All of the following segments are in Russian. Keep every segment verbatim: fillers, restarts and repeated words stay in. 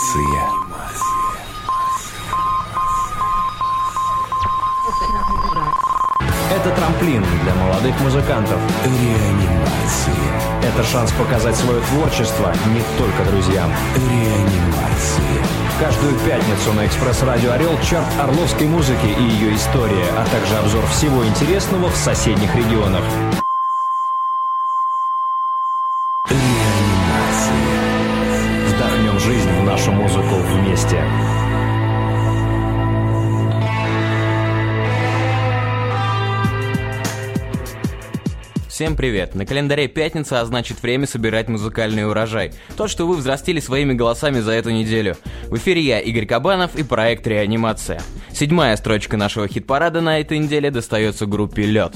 Это трамплин для молодых музыкантов. Реанимация. Это шанс показать свое творчество не только друзьям. Реанимация. Каждую пятницу на Экспресс-радио «Орел» чарт орловской музыки и ее история, а также обзор всего интересного в соседних регионах. Реанимация. Вдохнем жизнь в нашу музыку вместе. Всем привет! На календаре пятница, а значит время собирать музыкальный урожай. То, что вы взрастили своими голосами за эту неделю. В эфире я, Игорь Кабанов, и проект «Реанимация». Седьмая строчка нашего хит-парада на этой неделе достается группе «Лед».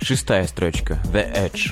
шестая строчка «The Edge».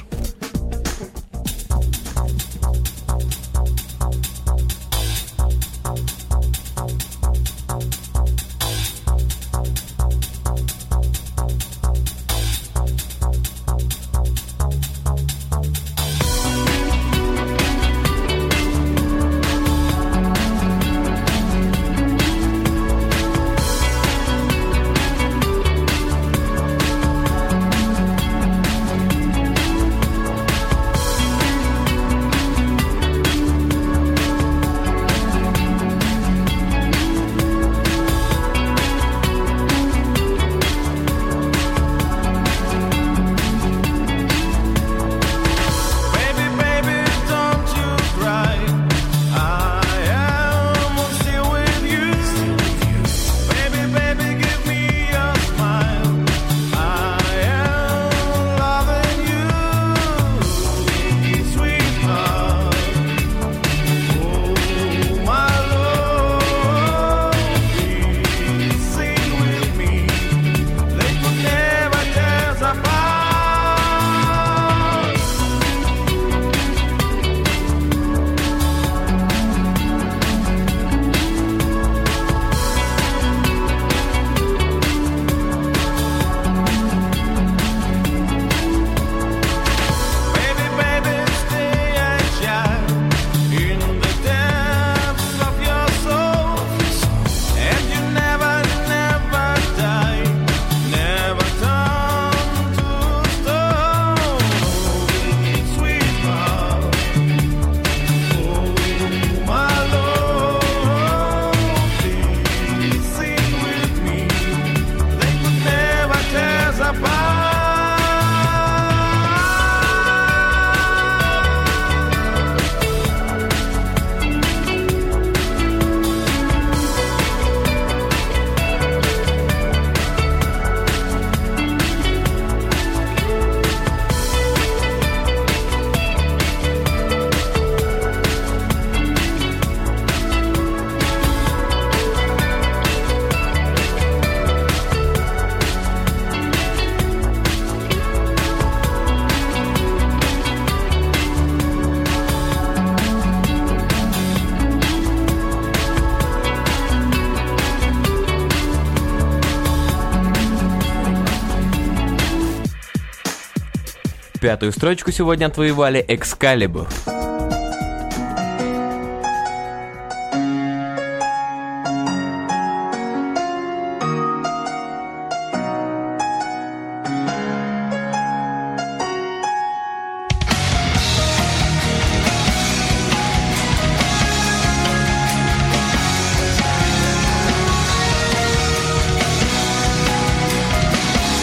Пятую строчку сегодня отвоевали Excalibur.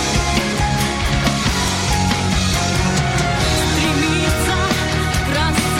Стремится к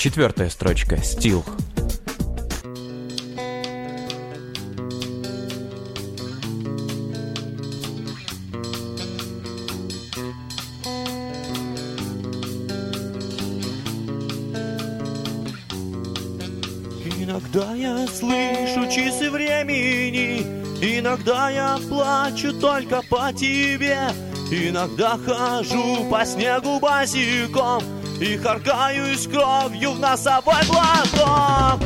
Четвертая строчка. Still. Иногда я слышу часы времени, иногда я плачу только по тебе. Иногда хожу по снегу босиком и харкаюсь кровью в носовой платок.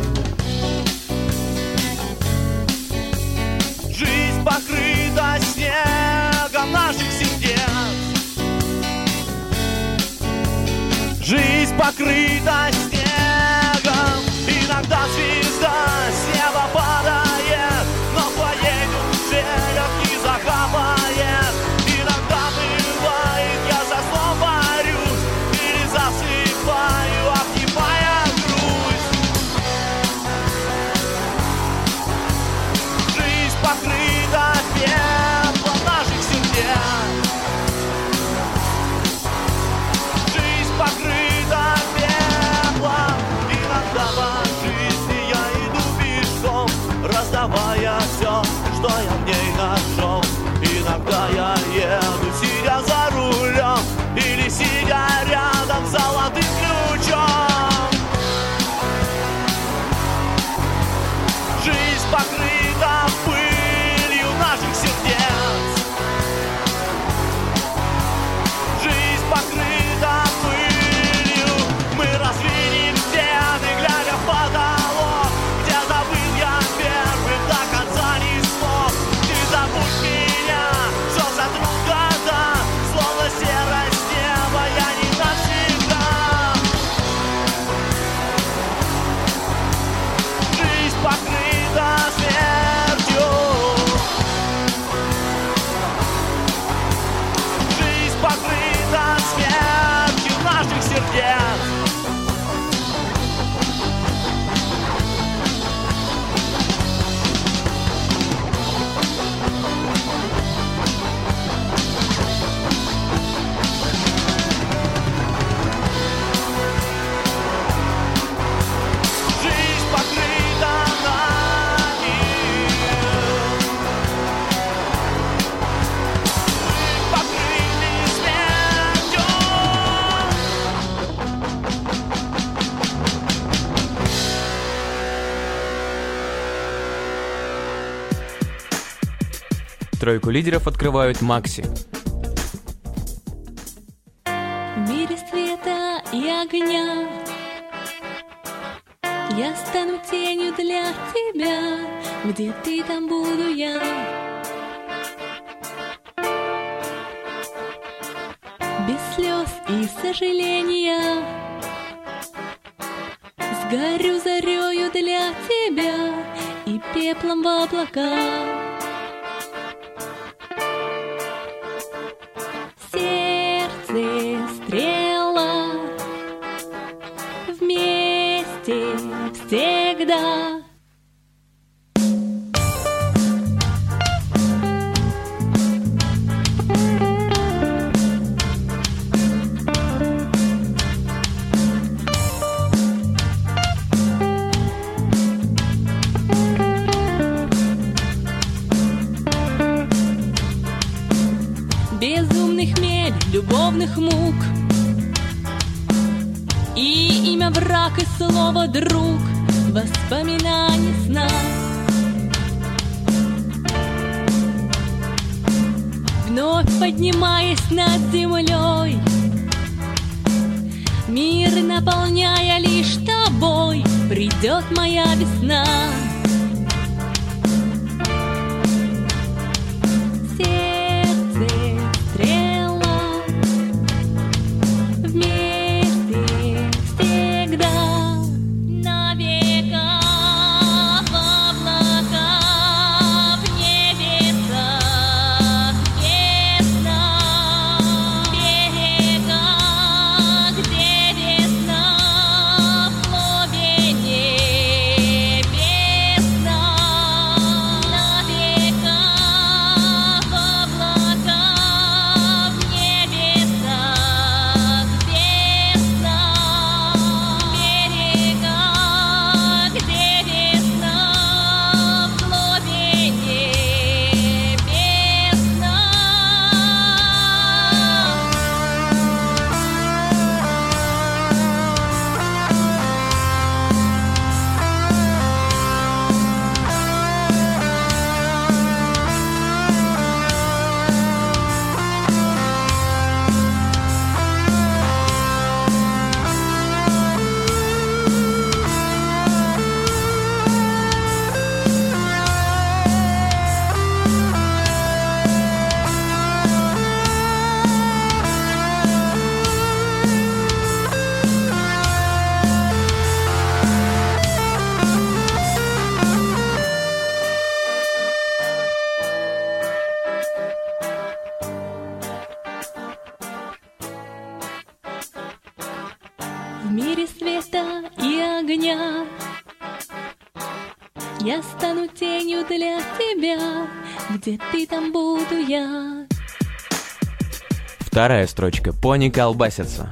Жизнь покрыта снегом наших сердец. Жизнь покрыта снегом. Иногда звезда с неба падает, но в твоей душе лед не закапает. Иногда бывает, я за сном борюсь или засыпаю, обнимая грусть. Жизнь покрыта пеплом наших сердец. Жизнь покрыта пеплом. Иногда по жизни я иду пешком, раздавая все, что я в ней нашел. Иногда я еду, сидя за рулем, или сидя рядом с золотым ключом. Жизнь покрыта пылью наших сердец. Жизнь покрыта пылью. Мы развели стены, глядя в потолок. Где забыл я первым, до конца не смог. Ты забудь меня, все сотрут года, словно серость неба, я не навсегда. Жизнь покрыта смертью. Жизнь покрыта смертью наших сердец. Жизнь покрыта нами. Мы покрыты смертью. Тройку лидеров открывают Макси. В мире света и огня я стану тенью для тебя. Где ты, там буду я. Без слез и сожаления сгорю зарею для тебя и пеплом в облака. Сердце стрела, вместе всегда. Безумный хмель любовных мук и имя враг и слово друг, воспоминаний сна. Вновь поднимаясь над землей, мир наполняя лишь тобой, придет моя весна. Где весна в глубине Я стану тенью для тебя, где ты, там буду я. Вторая строчка. Пони колбасится.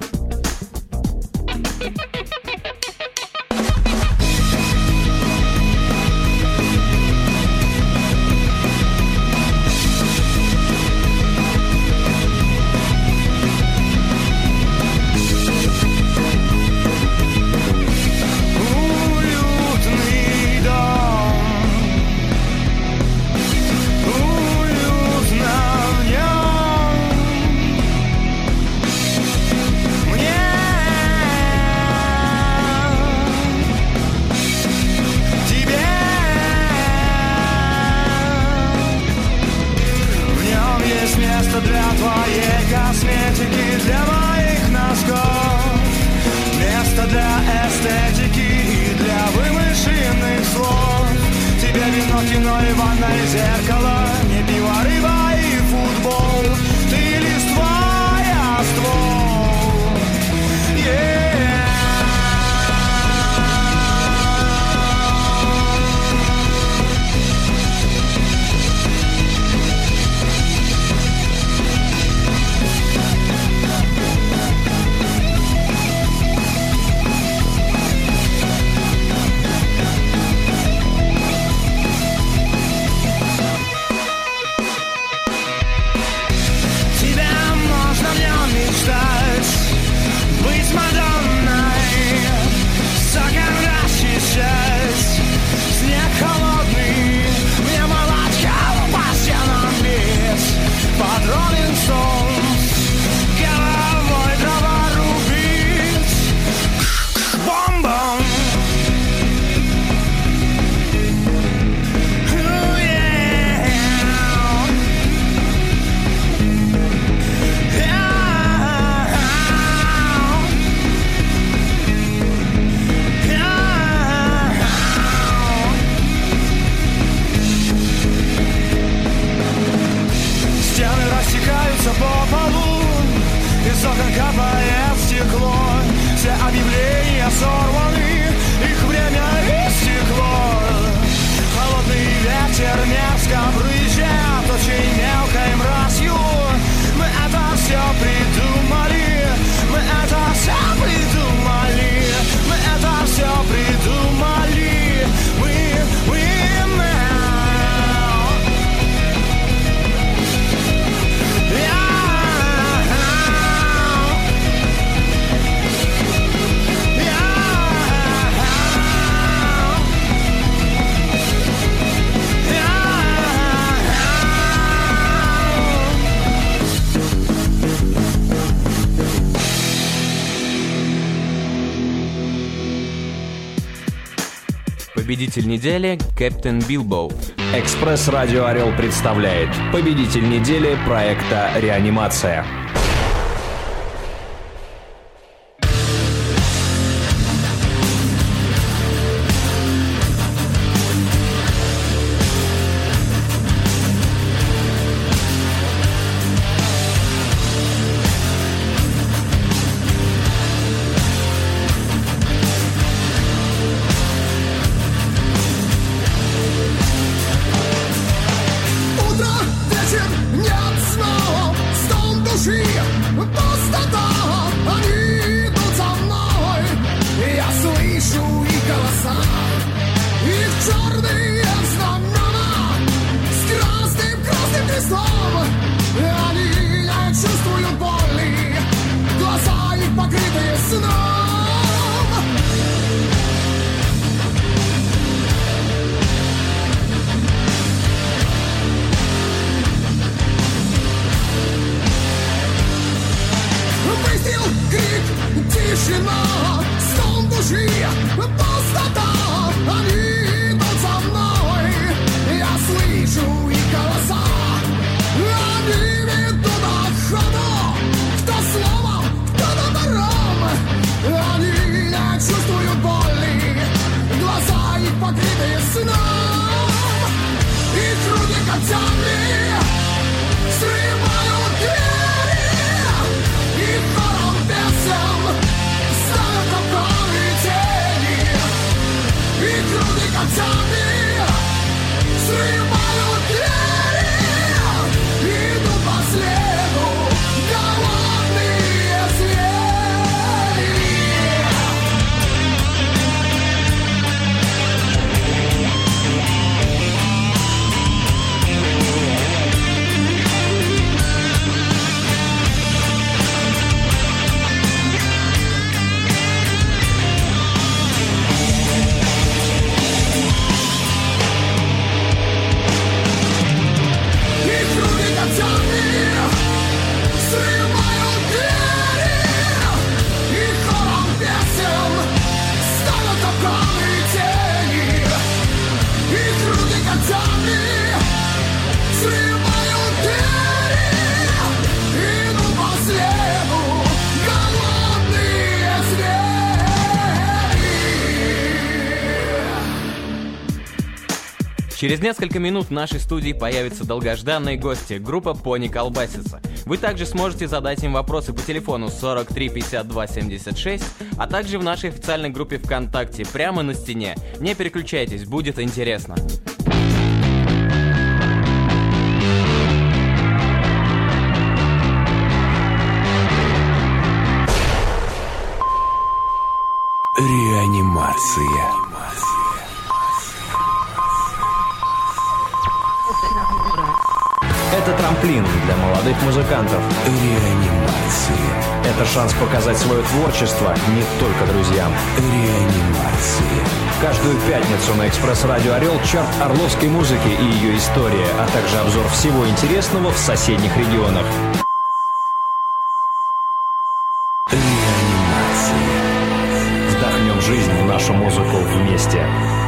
Победитель недели — Кэптен Билбоу. Экспресс-радио «Орел» представляет победитель недели проекта «Реанимация». Tell me Через несколько минут в нашей студии появятся долгожданные гости, группа Пони Колбасится. Вы также сможете задать им вопросы по телефону сорок три пятьдесят два семьдесят шесть, а также в нашей официальной группе ВКонтакте, прямо на стене. Не переключайтесь, будет интересно. Реанимация. Это трамплин для молодых музыкантов. Реанимация. Это шанс показать свое творчество не только друзьям. Реанимация. Каждую пятницу на Экспресс-радио «Орел» чарт орловской музыки и ее история, а также обзор всего интересного в соседних регионах. Реанимация. Вдохнем жизнь в нашу музыку вместе.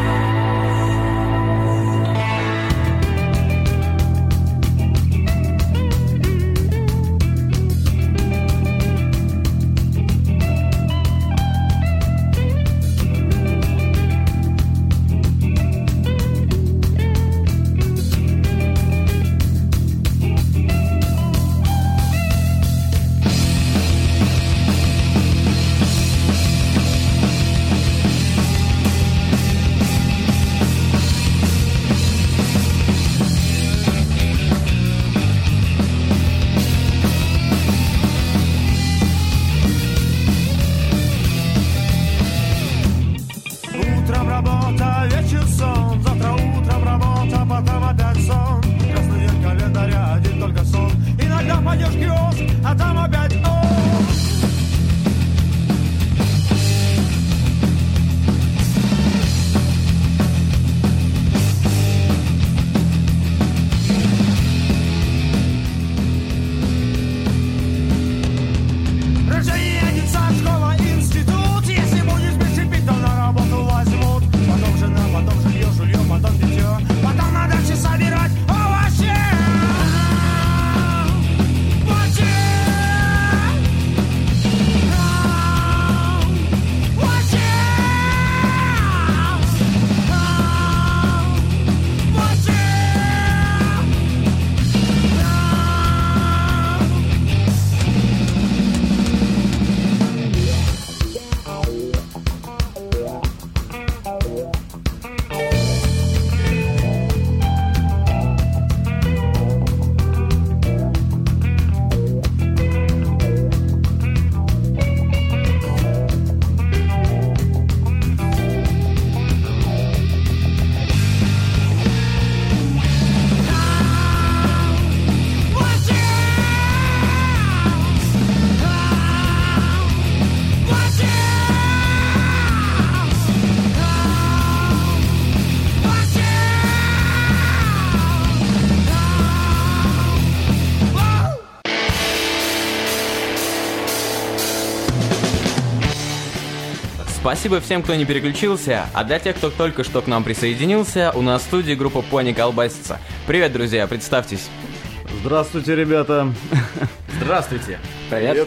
Спасибо всем, кто не переключился, а для тех, кто только что к нам присоединился, у нас в студии группа Пони Колбасится. Привет, друзья, представьтесь. Здравствуйте, ребята. Здравствуйте. Привет.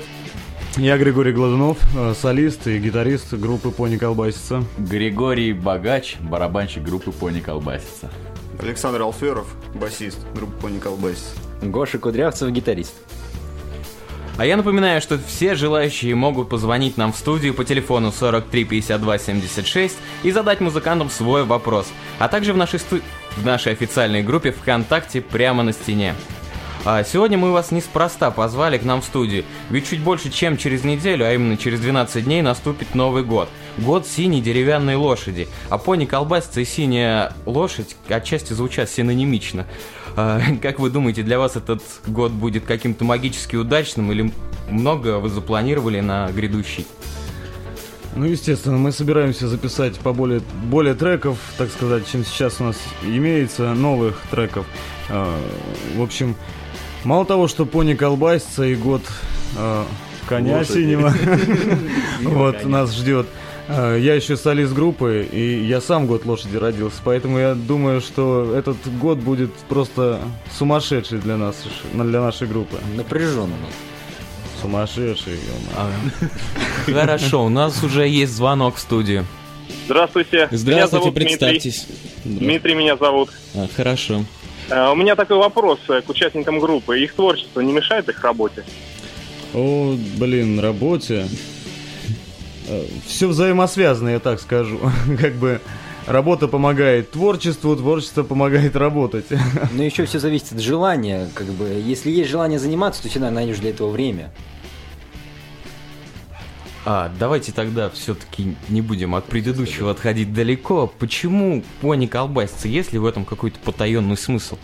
Я Григорий Глазунов, солист и гитарист группы Пони Колбасится. Григорий Богач, барабанщик группы Пони Колбасится. Александр Алферов, басист группы Пони Колбасится. Гоша Кудрявцев, гитарист. А я напоминаю, что все желающие могут позвонить нам в студию по телефону сорок три пятьдесят два семьдесят шесть и задать музыкантам свой вопрос, а также в нашей, сту... в нашей официальной группе ВКонтакте прямо на стене. А сегодня мы вас неспроста позвали к нам в студию, ведь чуть больше, чем через неделю, а именно через двенадцать дней, наступит Новый год. Год синей деревянной лошади. А Пони Колбасится и синяя лошадь отчасти звучат синонимично. А, как вы думаете, для вас этот год будет каким-то магически удачным или много вы запланировали на грядущий? Ну, естественно, мы собираемся записать поболее более треков, так сказать, чем сейчас у нас имеется, новых треков. А, в общем, мало того, что Пони Колбасится и год а, коня лошади синего вот нас ждет. Я еще солист группы, и я сам год лошади родился, поэтому я думаю, что этот год будет просто сумасшедший для нас, для нашей группы. Напряженный. Сумасшедший, а, Хорошо, у нас уже есть звонок в студию. Здравствуйте. Здравствуйте, меня зовут представьтесь. Дмитрий. Дмитрий меня зовут. А, хорошо. Uh, у меня такой вопрос к участникам группы. Их творчество не мешает их работе? О, блин, работе. Все взаимосвязано, я так скажу. Как бы работа помогает творчеству, творчество помогает работать. Но еще все зависит от желания. Как бы, если есть желание заниматься, то всегда найдешь для этого время. А, давайте тогда все-таки не будем от предыдущего отходить далеко. Почему пони колбасится? Есть ли в этом какой-то потаенный смысл?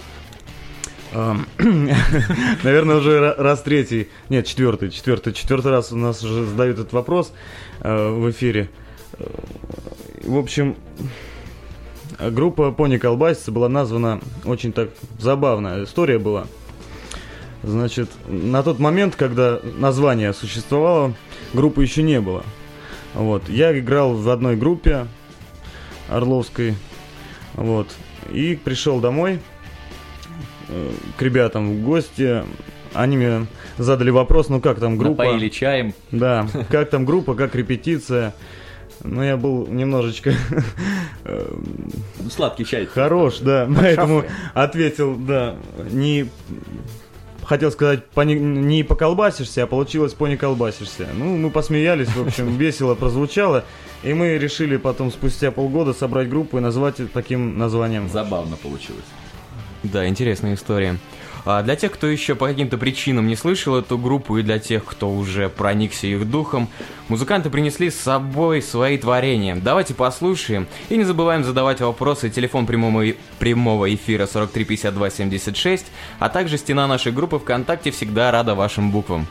Наверное, уже раз третий, нет, четвертый, четвертый, четвертый раз у нас уже задают этот вопрос э, в эфире. В общем, группа Пони Колбасица была названа очень так забавно. История была. Значит, на тот момент, когда название существовало, группы еще не было. Вот. Я играл в одной группе Орловской. Вот. И пришел домой к ребятам в гости. Они мне задали вопрос, ну как там группа? Напоили чаем. Да, как там группа, как репетиция. Ну, я был немножечко... Сладкий чай. Хорош, да, поэтому ответил, да, не... Хотел сказать, пони... не поколбасишься, а получилось пони колбасишься. Ну, мы посмеялись, в общем, весело прозвучало. И мы решили потом, спустя полгода, собрать группу и назвать это таким названием. Забавно получилось. Да, интересная история. А для тех, кто еще по каким-то причинам не слышал эту группу, и для тех, кто уже проникся их духом, музыканты принесли с собой свои творения. Давайте послушаем. И не забываем задавать вопросы. Телефон прямого, прямого эфира сорок три пятьдесят два семьдесят шесть, а также стена нашей группы ВКонтакте всегда рада вашим буквам.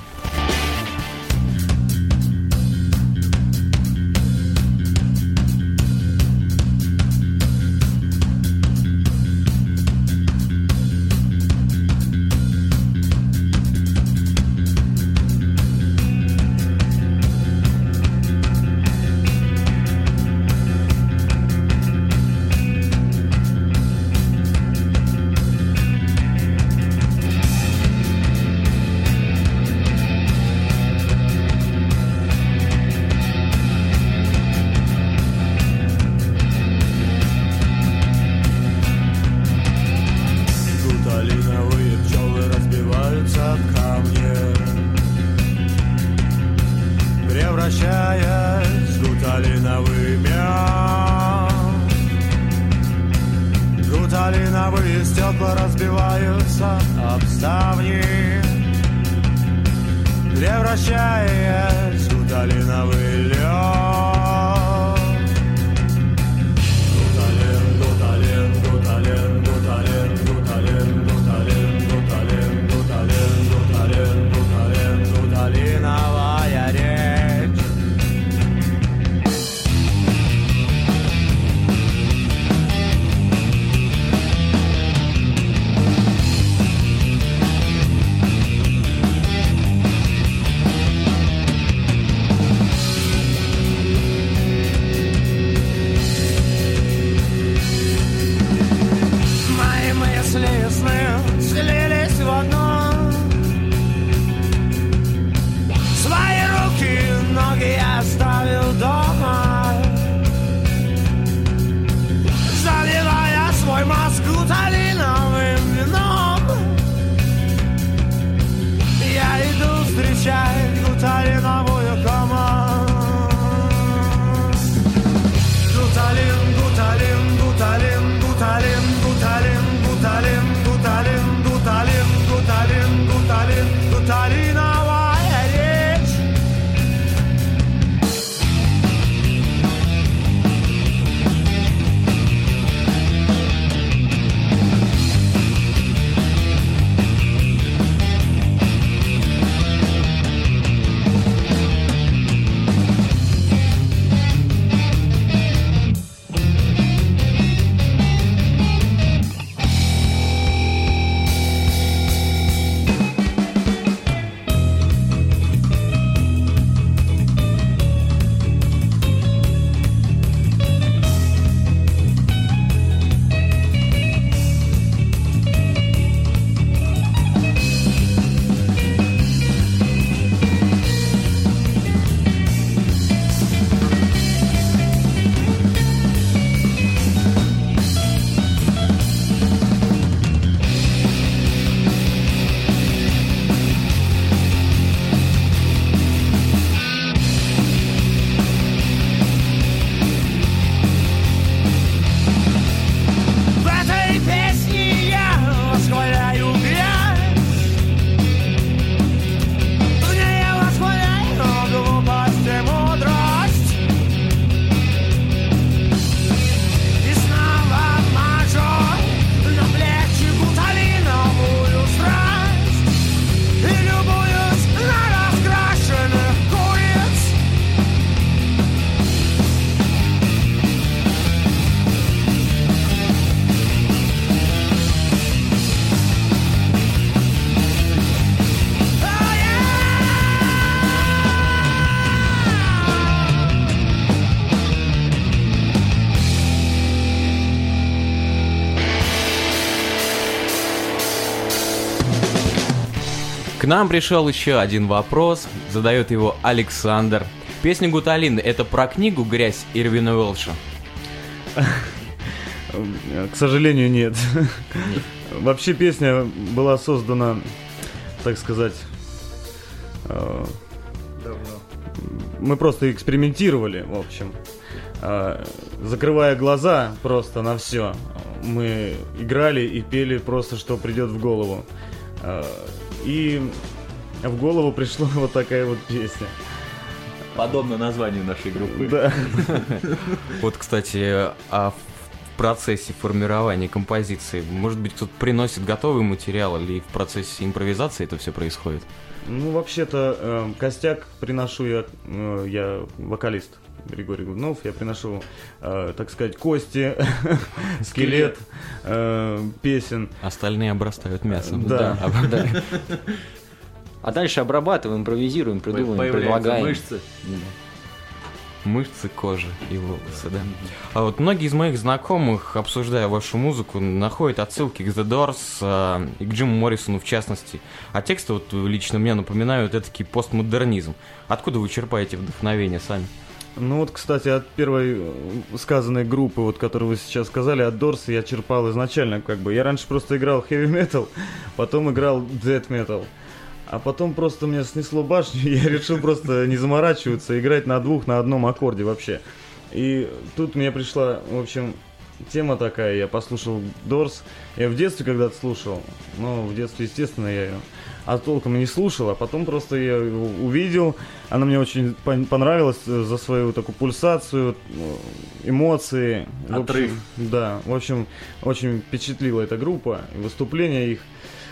Превращаясь гуталиновыми, гуталиновые стекла разбиваются об ставни. Превращаясь гуталиновый лед. Гуталин, гуталин, гуталин, гуталин, гуталин, гуталин, гуталин, гуталин, гуталин, гуталин, гуталиновая речь. К нам пришел еще один вопрос, задает его Александр. Песня Гуталин — это про книгу «Грязь» Ирвина Уэлша? К сожалению, нет. Вообще песня была создана, так сказать, давно. Мы просто экспериментировали, в общем. Закрывая глаза просто на все, мы играли и пели просто, что придет в голову. И в голову пришла вот такая вот песня. Подобно названию нашей группы. Да. Вот, кстати, а в процессе формирования композиции, может быть, кто-то приносит готовый материал, или в процессе импровизации это все происходит? Ну, вообще-то, э, костяк приношу я, э, я вокалист Григорий Гуднов, я приношу, э, так сказать, кости, скелет э, песен. Остальные обрастают мясом. Да. Да. А дальше обрабатываем, импровизируем, придумываем, предлагаем. Мышцы. Мышцы, кожи и волосы, да. А вот многие из моих знакомых, обсуждая вашу музыку, находят отсылки к The Doors а, и к Джиму Моррисону в частности. А тексты вот лично мне напоминают этакий постмодернизм. Откуда вы черпаете вдохновение сами? Ну вот, кстати, от первой сказанной группы, вот, которую вы сейчас сказали, от Doors, я черпал изначально, как бы. Я раньше просто играл heavy metal, потом играл death metal. А потом просто меня снесло башню, и я решил просто не заморачиваться, играть на двух, на одном аккорде вообще. И тут мне пришла, в общем, тема такая, я послушал Doors. Я в детстве когда-то слушал, но в детстве, естественно, я ее а толком и не слушал, а потом просто я его увидел, она мне очень понравилась за свою такую пульсацию, эмоции. Отрыв. В общем, да, в общем, очень впечатлила эта группа, выступления их.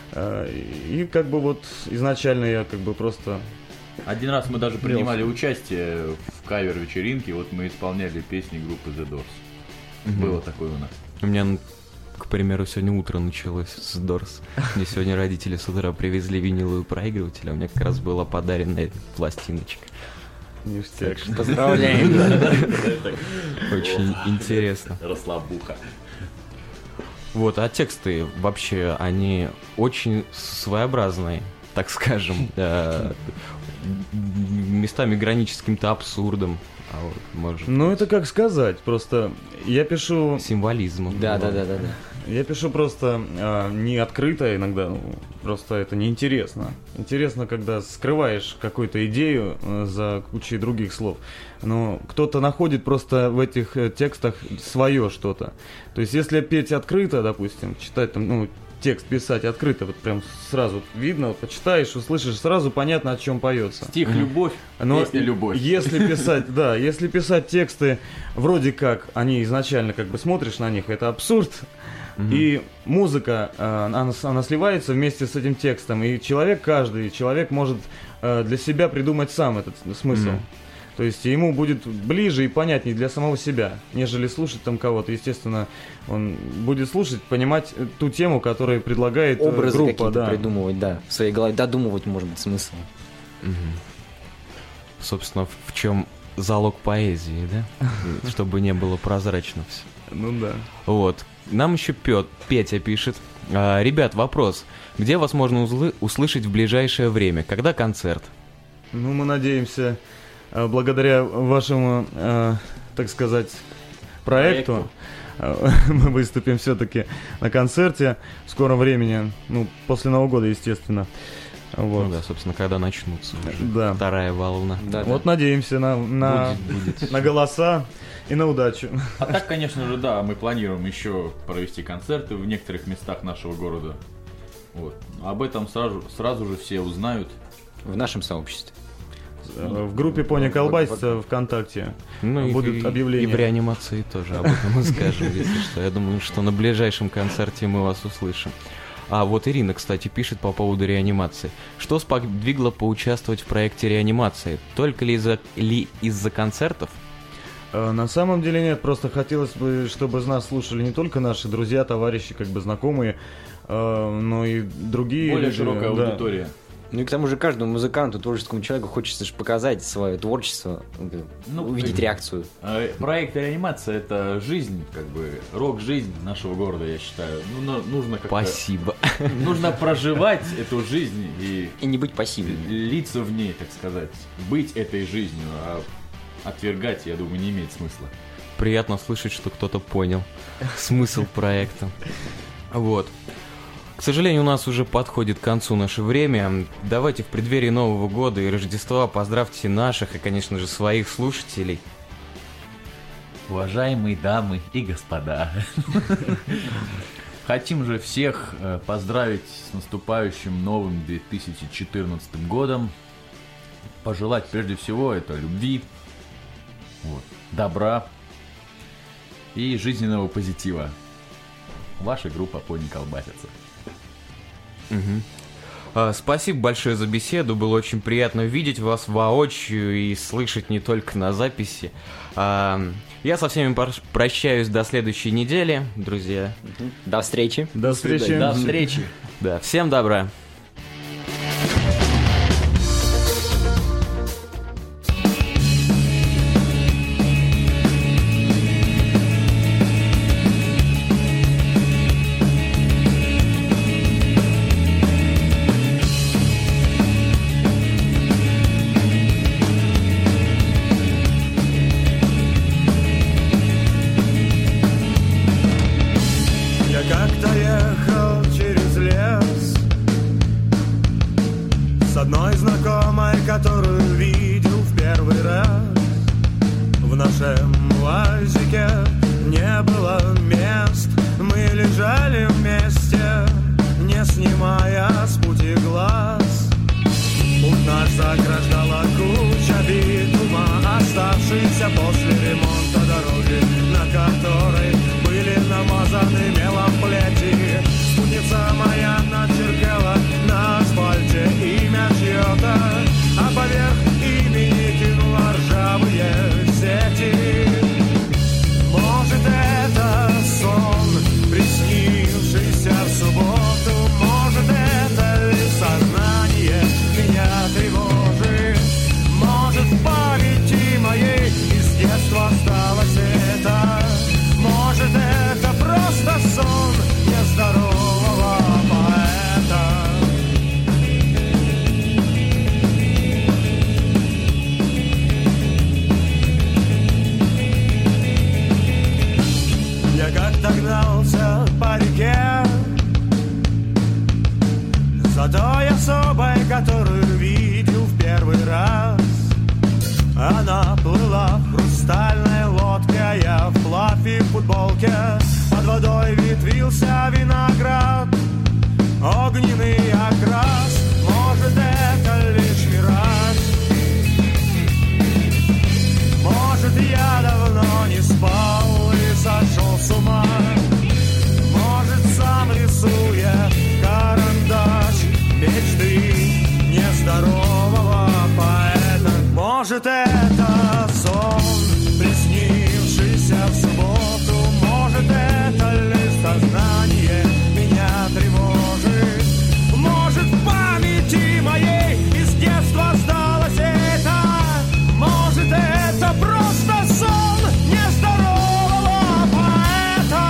И как бы вот изначально я как бы просто... Один раз мы даже принимали участие в кавер-вечеринке, вот мы исполняли песни группы The Doors. Mm-hmm. Было такое у нас. У меня, к примеру, сегодня утро началось с Doors. Мне сегодня родители с утра привезли виниловый проигрыватель, а у меня как раз была подарена пластиночка. Ништяк. Поздравляем. Очень интересно. Расслабуха. Вот, а тексты вообще, они очень своеобразные, так скажем, местами граничат с каким-то абсурдом. А вот, может, ну, это как сказать, просто я пишу... Символизмом. Да, да, да, да, да. Я пишу просто э, не открыто иногда, ну, просто это неинтересно. Интересно, когда скрываешь какую-то идею э, за кучей других слов. Но кто-то находит просто в этих э, текстах свое что-то. То есть, если петь открыто, допустим, читать там, ну, текст писать открыто, вот прям сразу видно, вот, почитаешь, услышишь, сразу понятно, о чем поется. Стих «Любовь», но песня «Любовь». Если писать, да, если писать тексты, вроде как, они изначально, как бы смотришь на них, это абсурд, mm-hmm. и музыка, она, она сливается вместе с этим текстом, и человек, каждый человек может для себя придумать сам этот смысл. Mm-hmm. То есть ему будет ближе и понятнее для самого себя, нежели слушать там кого-то. Естественно, он будет слушать, понимать ту тему, которую предлагает образы группа. Образы какие-то да. придумывать, да, в своей голове, додумывать, может быть, смысл. Угу. Собственно, в чем залог поэзии, да? Чтобы не было прозрачно все. Ну да. Вот. Нам еще Пет, Петя пишет. Ребят, вопрос. Где вас можно узлы- услышать в ближайшее время? Когда концерт? Ну, мы надеемся... Благодаря вашему, э, так сказать, проекту, проекту. мы выступим все-таки на концерте в скором времени, ну, после Нового года, естественно. Вот. Ну да, собственно, когда начнутся уже да. вторая волна. Да, вот да. Надеемся на, на, будет, будет. на голоса и на удачу. А так, конечно же, да, мы планируем еще провести концерты в некоторых местах нашего города. Вот. Об этом сразу, сразу же все узнают. В нашем сообществе. В группе Пони Колбасится ВКонтакте ну, будут и, объявления. И в реанимации тоже об этом мы скажем, если что. Я думаю, что на ближайшем концерте мы вас услышим. А вот Ирина, кстати, пишет по поводу реанимации. Что сподвигло поучаствовать в проекте реанимации? Только ли из-за, ли из-за концертов? На самом деле нет, просто хотелось бы, чтобы нас слушали не только наши друзья, товарищи, как бы знакомые, но и другие. Более люди, широкая да. аудитория. Ну и к тому же каждому музыканту, творческому человеку хочется же показать свое творчество, ну, увидеть реакцию. Проект «Реанимация» — это жизнь, как бы, рок-жизнь нашего города, я считаю. Ну, нужно как-то... Спасибо. Нужно проживать эту жизнь и... И не быть пассивным. Литься в ней, так сказать. Быть этой жизнью, а отвергать, я думаю, не имеет смысла. Приятно слышать, что кто-то понял смысл проекта. Вот. К сожалению, у нас уже подходит к концу наше время. Давайте в преддверии Нового года и Рождества поздравьте наших и, конечно же, своих слушателей. Уважаемые дамы и господа, хотим же всех поздравить с наступающим новым две тысячи четырнадцатым годом. Пожелать прежде всего это любви, вот, добра и жизненного позитива. Ваша группа «Пони колбасится». Угу. А, спасибо большое за беседу. Было очень приятно видеть вас воочию и слышать не только на записи. А, я со всеми прощаюсь до следующей недели, друзья. Угу. До встречи. До встречи. До встречи. Да, всем добра. Может, это сон, приснившийся в субботу, может, это лишь сознание меня тревожит, может, в памяти моей из детства осталось это, может, это просто сон нездорового поэта.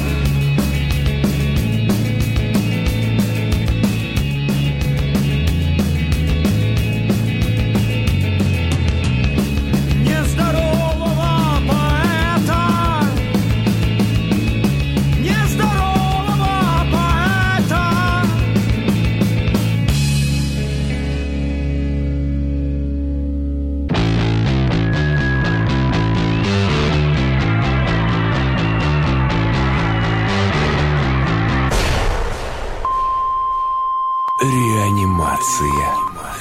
Реанимация.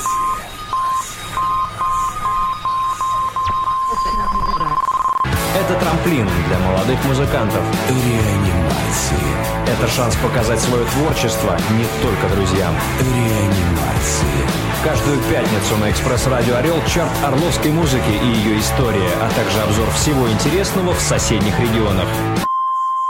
Это трамплин для молодых музыкантов. Реанимация. Это шанс показать свое творчество не только друзьям. Реанимация. Каждую пятницу на Экспресс-радио «Орел» чарт орловской музыки и ее история, а также обзор всего интересного в соседних регионах.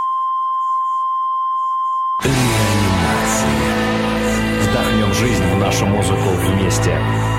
Вдохнем жизнь в нас. вашу музыку вместе.